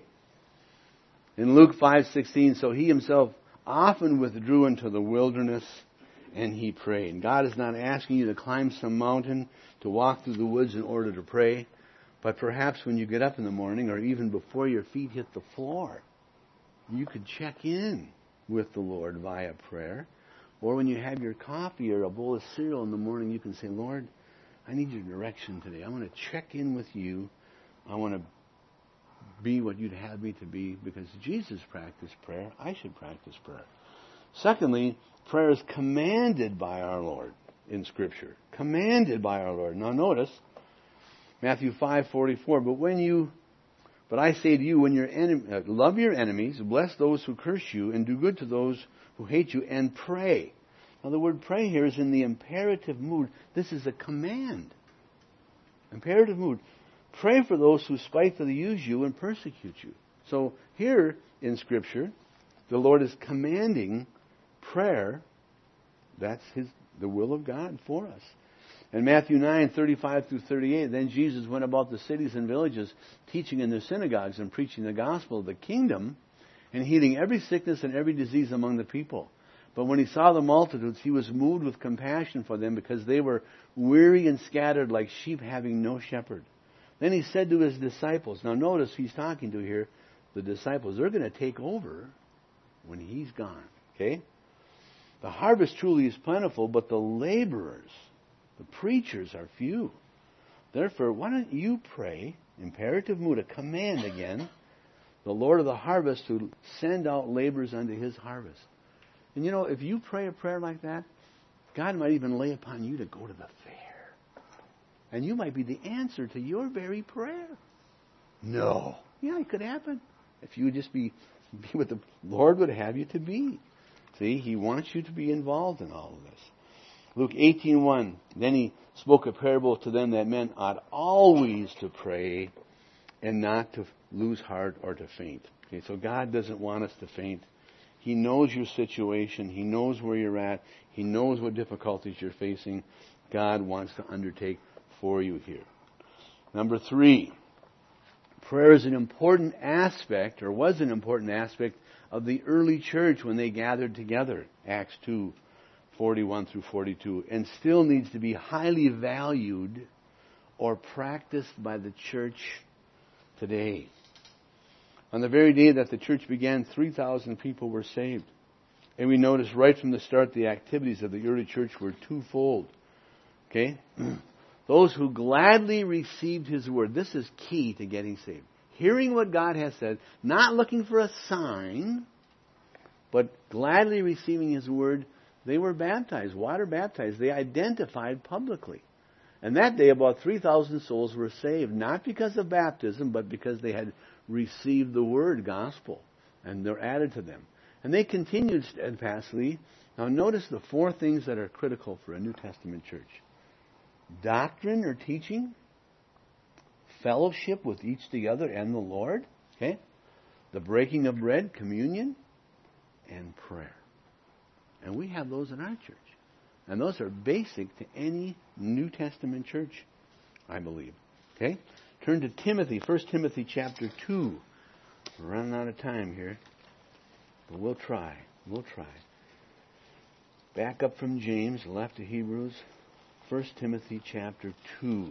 In Luke five sixteen, so He Himself often withdrew into the wilderness and He prayed. God is not asking you to climb some mountain, to walk through the woods in order to pray, but perhaps when you get up in the morning or even before your feet hit the floor, you could check in with the Lord via prayer. Or when you have your coffee or a bowl of cereal in the morning, you can say, Lord, I need your direction today. I want to check in with you. I want to be what you'd have me to be, because Jesus practiced prayer. I should practice prayer. Secondly, prayer is commanded by our Lord in Scripture. Commanded by our Lord. Now notice, Matthew five forty-four, but when you, but I say to you, when your enemy, uh, love your enemies, bless those who curse you, and do good to those who hate you, and pray. Now the word pray here is in the imperative mood. This is a command. Imperative mood. Pray for those who spitefully use you and persecute you. So here in Scripture, the Lord is commanding prayer. That's His, the will of God for us. In Matthew nine thirty-five through thirty-eight, then Jesus went about the cities and villages, teaching in their synagogues and preaching the gospel of the kingdom, and healing every sickness and every disease among the people. But when He saw the multitudes, He was moved with compassion for them, because they were weary and scattered like sheep having no shepherd. Then He said to His disciples, now notice He's talking to here, the disciples, they're going to take over when He's gone. Okay? The harvest truly is plentiful, but the laborers, the preachers, are few. Therefore, why don't you pray, imperative mood, a command again, the Lord of the harvest to send out laborers unto His harvest. And you know, if you pray a prayer like that, God might even lay upon you to go to the fair. And you might be the answer to your very prayer. No. Yeah, it could happen. If you would just be, be what the Lord would have you to be. See, He wants you to be involved in all of this. Luke eighteen one, then He spoke a parable to them that men ought always to pray and not to lose heart or to faint. Okay, so God doesn't want us to faint. He knows your situation. He knows where you're at. He knows what difficulties you're facing. God wants to undertake for you here. Number three, prayer is an important aspect, or was an important aspect, of the early church when they gathered together, Acts two forty-one through forty-two, and still needs to be highly valued or practiced by the church today. On the very day that the church began, three thousand people were saved. And we notice right from the start the activities of the early church were twofold. Okay? Those who gladly received His word. This is key to getting saved. Hearing what God has said, not looking for a sign, but gladly receiving His word. They were baptized, water baptized. They identified publicly. And that day about three thousand souls were saved, not because of baptism, but because they had received the word, gospel, and they're added to them. And they continued steadfastly. Now notice the four things that are critical for a New Testament church. Doctrine or teaching, fellowship with each together and the Lord, okay? The breaking of bread, communion, and prayer. And we have those in our church. And those are basic to any New Testament church, I believe. Okay? Turn to Timothy, First Timothy chapter two. We're running out of time here. But we'll try. We'll try. Back up from James, left to Hebrews. First Timothy chapter two.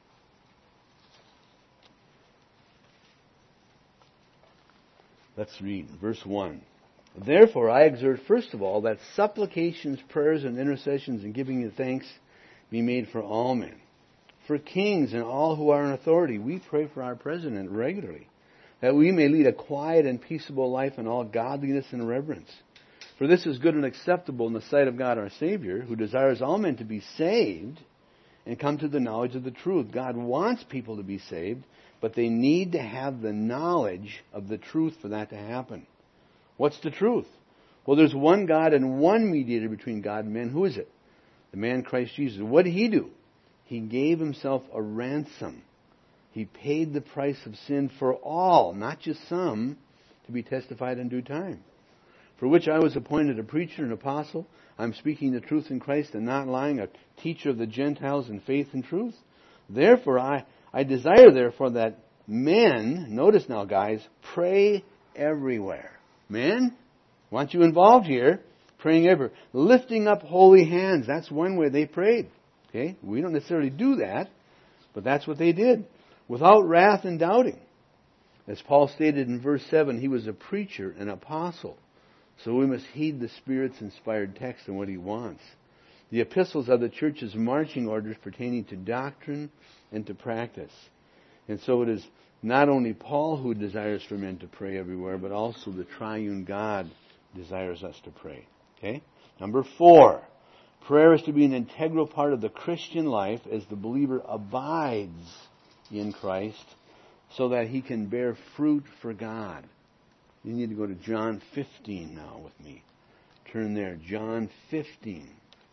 Let's read verse one. Therefore I exhort first of all that supplications, prayers, and intercessions and giving you thanks be made for all men, for kings and all who are in authority. We pray for our president regularly, that we may lead a quiet and peaceable life in all godliness and reverence. For this is good and acceptable in the sight of God our Savior, who desires all men to be saved and come to the knowledge of the truth. God wants people to be saved, But they need to have the knowledge of the truth for that to happen. What's the truth? Well, there's one God and one mediator between God and men. Who is it? The man Christ Jesus. What did He do? He gave Himself a ransom. He paid the price of sin for all, not just some, to be testified in due time. For which I was appointed a preacher and apostle. I'm speaking the truth in Christ and not lying, a teacher of the Gentiles in faith and truth. Therefore, I, I desire, therefore, that men, notice now, guys, pray everywhere. Men, I want you involved here, praying everywhere. Lifting up holy hands, that's one way they prayed. Okay, we don't necessarily do that, but that's what they did. Without wrath and doubting. As Paul stated in verse seven, he was a preacher, an apostle. So we must heed the Spirit's inspired text and what He wants. The epistles are the church's marching orders pertaining to doctrine and to practice. And so it is not only Paul who desires for men to pray everywhere, but also the triune God desires us to pray. Okay? Number four, prayer is to be an integral part of the Christian life as the believer abides in Christ so that he can bear fruit for God. You need to go to John fifteen now with me. Turn there, John fifteen.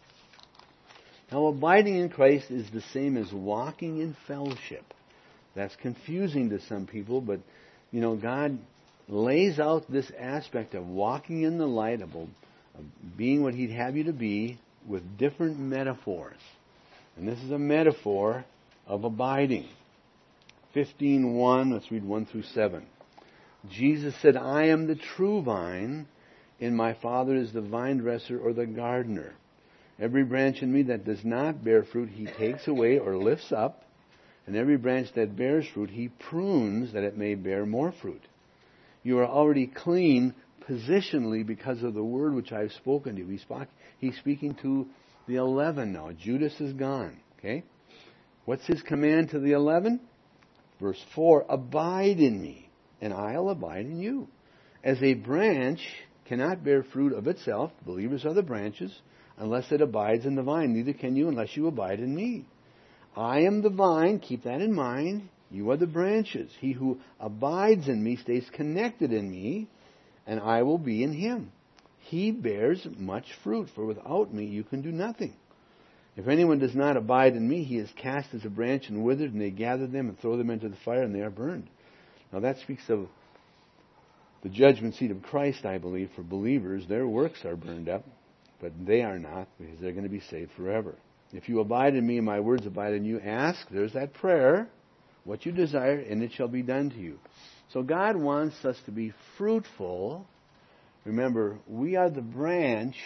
Now, abiding in Christ is the same as walking in fellowship. That's confusing to some people, but, you know, God lays out this aspect of walking in the light, of, of being what He'd have you to be, with different metaphors. And this is a metaphor of abiding. fifteen one, let's read one through seven. Jesus said, I am the true vine, and my Father is the vine dresser or the gardener. Every branch in me that does not bear fruit, He takes away or lifts up. And every branch that bears fruit, He prunes that it may bear more fruit. You are already clean positionally because of the word which I have spoken to you. He's, spoke, he's speaking to the eleven now. Judas is gone. Okay? What's His command to the eleven? Verse four, abide in me, and I'll abide in you. As a branch cannot bear fruit of itself, believers are the branches, unless it abides in the vine. Neither can you unless you abide in me. I am the vine, keep that in mind. You are the branches. He who abides in me stays connected in me, and I will be in him. He bears much fruit, for without me you can do nothing. If anyone does not abide in me, he is cast as a branch and withered, and they gather them and throw them into the fire, and they are burned. Now that speaks of the judgment seat of Christ, I believe, for believers. Their works are burned up, but they are not, because they're going to be saved forever. If you abide in me and my words abide in you, ask, there's that prayer, what you desire, and it shall be done to you. So God wants us to be fruitful. Remember, we are the branch,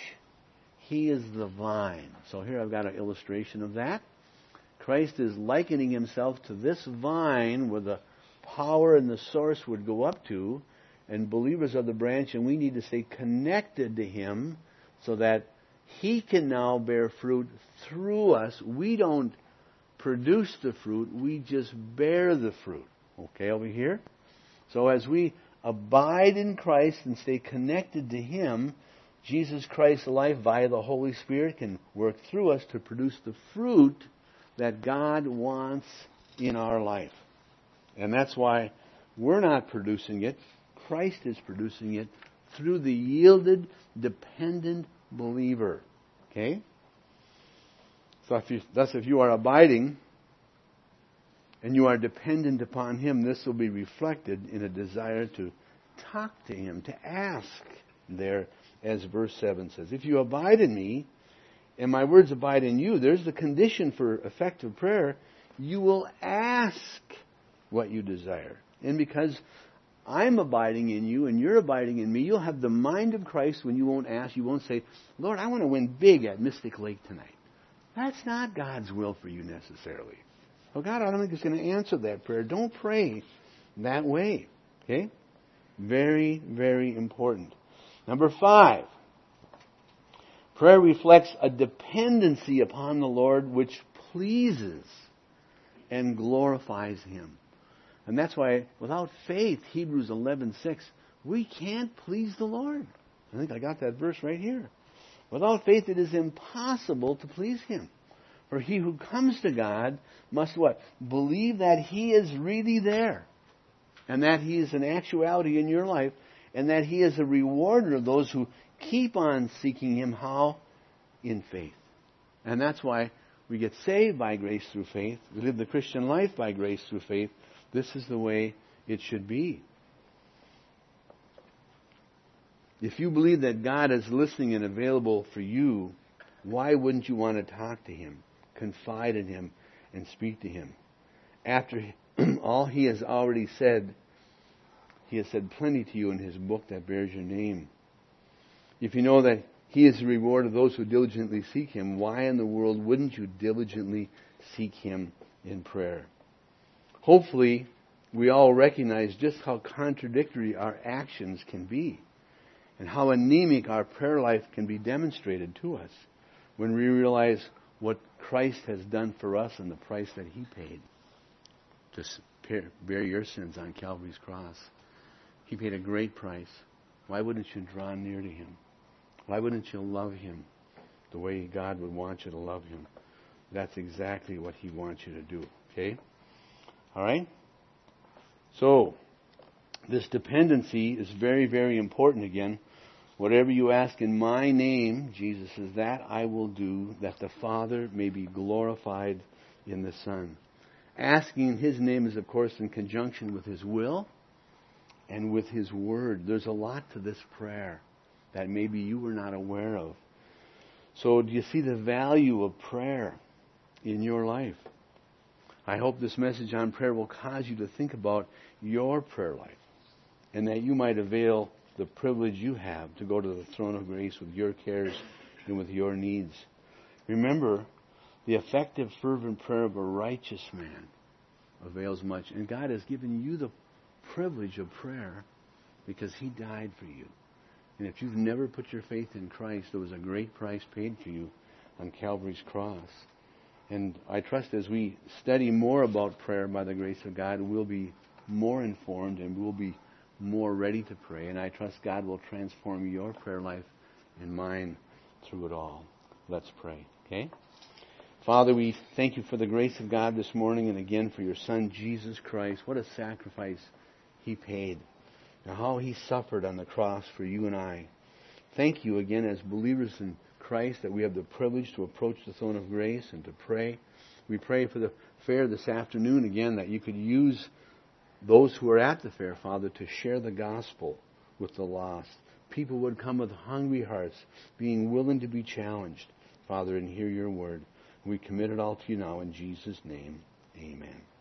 He is the vine. So here I've got an illustration of that. Christ is likening Himself to this vine where the power and the source would go up to, and believers are the branch, and we need to stay connected to Him so that He can now bear fruit through us. We don't produce the fruit, we just bear the fruit. Okay, over here? So as we abide in Christ and stay connected to Him, Jesus Christ's life via the Holy Spirit can work through us to produce the fruit that God wants in our life. And that's why we're not producing it. Christ is producing it through the yielded, dependent believer. Okay? So if you, thus if you are abiding and you are dependent upon Him, this will be reflected in a desire to talk to Him, to ask there, as verse seven says. If you abide in me and my words abide in you, there's the condition for effective prayer. You will ask what you desire. And because I'm abiding in you and you're abiding in me, you'll have the mind of Christ when you won't ask. You won't say, Lord, I want to win big at Mystic Lake tonight. That's not God's will for you necessarily. Well, God, I don't think He's going to answer that prayer. Don't pray that way. Okay? Very, very important. Number five. Prayer reflects a dependency upon the Lord which pleases and glorifies Him. And that's why without faith, Hebrews eleven six, we can't please the Lord. I think I got that verse right here. Without faith, it is impossible to please Him. For he who comes to God must what? Believe that He is really there. And that He is an actuality in your life. And that He is a rewarder of those who keep on seeking Him. How? In faith. And that's why we get saved by grace through faith. We live the Christian life by grace through faith. This is the way it should be. If you believe that God is listening and available for you, why wouldn't you want to talk to Him, confide in Him, and speak to Him? After all He has already said, He has said plenty to you in His book that bears your name. If you know that He is the reward of those who diligently seek Him, why in the world wouldn't you diligently seek Him in prayer? Hopefully, we all recognize just how contradictory our actions can be and how anemic our prayer life can be demonstrated to us when we realize what Christ has done for us and the price that He paid to bear your sins on Calvary's cross. He paid a great price. Why wouldn't you draw near to Him? Why wouldn't you love Him the way God would want you to love Him? That's exactly what He wants you to do. Okay? All right? So, this dependency is very, very important again. Whatever you ask in my name, Jesus says, that I will do, that the Father may be glorified in the Son. Asking in His name is, of course, in conjunction with His will and with His Word. There's a lot to this prayer that maybe you were not aware of. So do you see the value of prayer in your life? I hope this message on prayer will cause you to think about your prayer life and that you might avail the privilege you have to go to the throne of grace with your cares and with your needs. Remember, the effective, fervent prayer of a righteous man avails much. And God has given you the privilege of prayer because He died for you. And if you've never put your faith in Christ, there was a great price paid for you on Calvary's cross. And I trust as we study more about prayer by the grace of God, we'll be more informed and we'll be more ready to pray. And I trust God will transform your prayer life and mine through it all. Let's pray, okay? Father, we thank You for the grace of God this morning and again for Your Son, Jesus Christ. What a sacrifice He paid. And how He suffered on the cross for you and I. Thank You again as believers in Christ that we have the privilege to approach the throne of grace and to pray. We pray for the fair this afternoon again that You could use those who are at the fair, Father, to share the gospel with the lost. People would come with hungry hearts, being willing to be challenged, Father, and hear Your word. We commit it all to You now in Jesus' name. Amen.